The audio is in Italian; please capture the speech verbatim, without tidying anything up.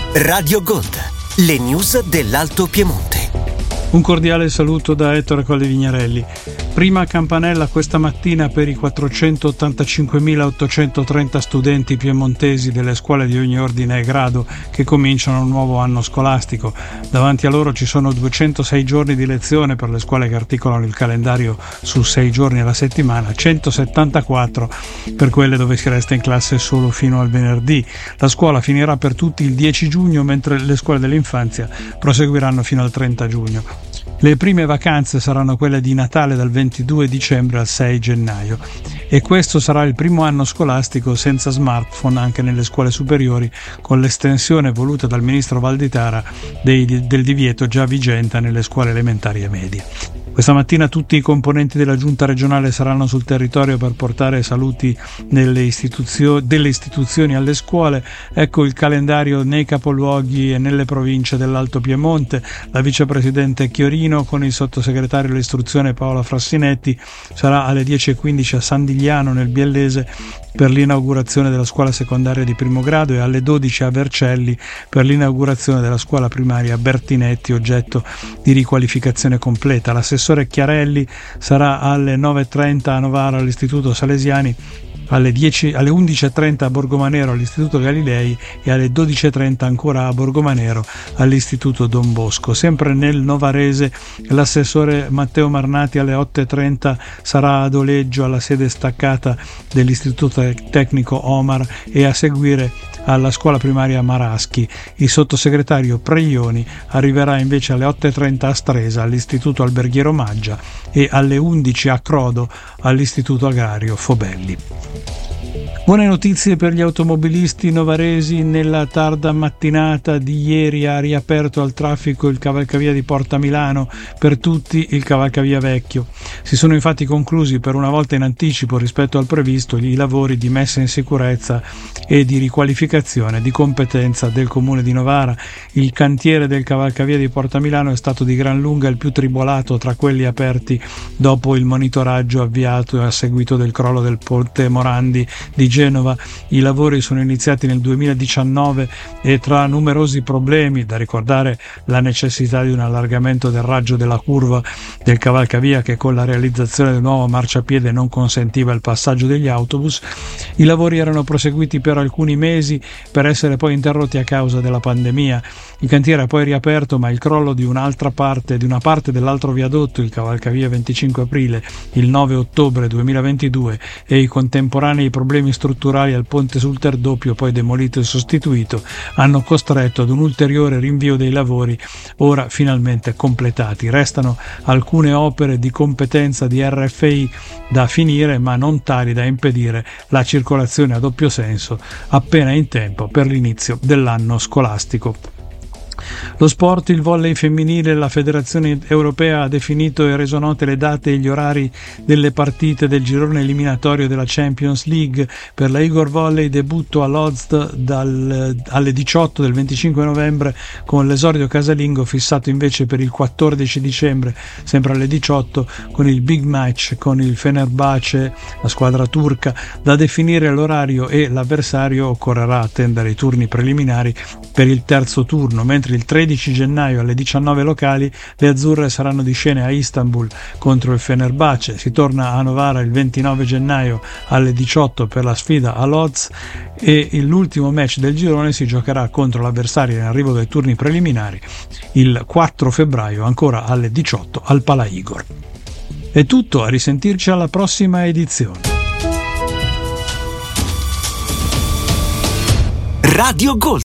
Radio Gold, le news dell'Alto Piemonte. Un cordiale saluto da Ettore Colli Vignarelli. Prima campanella questa mattina per i quattrocentottantacinquemilaottocentotrenta studenti piemontesi delle scuole di ogni ordine e grado che cominciano un nuovo anno scolastico. Davanti a loro ci sono duecentosei giorni di lezione per le scuole che articolano il calendario su sei giorni alla settimana, centosettantaquattro per quelle dove si resta in classe solo fino al venerdì. La scuola finirà per tutti il dieci giugno, mentre le scuole dell'infanzia proseguiranno fino al trenta giugno. Le prime vacanze saranno quelle di Natale dal ventidue dicembre al sei gennaio e questo sarà il primo anno scolastico senza smartphone anche nelle scuole superiori, con l'estensione voluta dal ministro Valditara dei, del divieto già vigente nelle scuole elementari e medie. Questa mattina tutti i componenti della giunta regionale saranno sul territorio per portare saluti nelle istituzio- delle istituzioni alle scuole. Ecco il calendario nei capoluoghi e nelle province dell'Alto Piemonte. La vicepresidente Chiorino con il sottosegretario all'istruzione Paola Frassinetti sarà alle dieci e quindici a San Digliano nel Biellese per l'inaugurazione della scuola secondaria di primo grado e alle dodici a Vercelli per l'inaugurazione della scuola primaria Bertinetti, oggetto di riqualificazione completa. L'assessore Chiarelli sarà alle nove e trenta a Novara all'Istituto Salesiani, alle, dieci, alle undici e trenta a Borgomanero all'Istituto Galilei e alle dodici e trenta ancora a Borgomanero all'Istituto Don Bosco. Sempre nel Novarese l'assessore Matteo Marnati alle otto e trenta sarà ad Oleggio alla sede staccata dell'Istituto Tecnico Omar e a seguire alla scuola primaria Maraschi. Il sottosegretario Preioni arriverà invece alle otto e trenta a Stresa all'Istituto Alberghiero Maggia e alle undici a Crodo all'Istituto Agrario Fobelli. Buone notizie per gli automobilisti novaresi. Nella tarda mattinata di ieri ha riaperto al traffico il cavalcavia di Porta Milano, per tutti il cavalcavia vecchio. Si sono infatti conclusi per una volta in anticipo rispetto al previsto i lavori di messa in sicurezza e di riqualificazione di competenza del Comune di Novara. Il cantiere del cavalcavia di Porta Milano è stato di gran lunga il più tribolato tra quelli aperti dopo il monitoraggio avviato a seguito del crollo del ponte Morandi di Genova. I lavori sono iniziati nel duemiladiciannove e tra numerosi problemi, da ricordare la necessità di un allargamento del raggio della curva del cavalcavia che con la realizzazione del nuovo marciapiede non consentiva il passaggio degli autobus, i lavori erano proseguiti per alcuni mesi per essere poi interrotti a causa della pandemia. Il cantiere ha poi riaperto, ma il crollo di un'altra parte, di una parte dell'altro viadotto, il cavalcavia venticinque aprile, il nove ottobre duemilaventidue e i contemporanei problemi strutturali al ponte sul Terdoppio, poi demolito e sostituito, hanno costretto ad un ulteriore rinvio dei lavori, ora finalmente completati. Restano alcune opere di competenza di R F I da finire, ma non tali da impedire la circolazione a doppio senso appena in tempo per l'inizio dell'anno scolastico. Lo sport, il volley femminile, la Federazione Europea ha definito e reso note le date e gli orari delle partite del girone eliminatorio della Champions League. Per la Igor Volley debutto all'Ozd dal, alle diciotto del venticinque novembre con l'esordio casalingo fissato invece per il quattordici dicembre, sempre alle diciotto, con il big match con il Fenerbahce, la squadra turca. Da definire l'orario e l'avversario, occorrerà attendere i turni preliminari per il terzo turno, mentre il tredici gennaio alle diciannove locali le azzurre saranno di scena a Istanbul contro il Fenerbahce. Si torna a Novara il ventinove gennaio alle diciotto per la sfida a Lodz e l'ultimo match del girone si giocherà contro l'avversario in arrivo dai turni preliminari il quattro febbraio ancora alle diciotto al Pala Igor. È tutto, a risentirci alla prossima edizione. Radio Gold,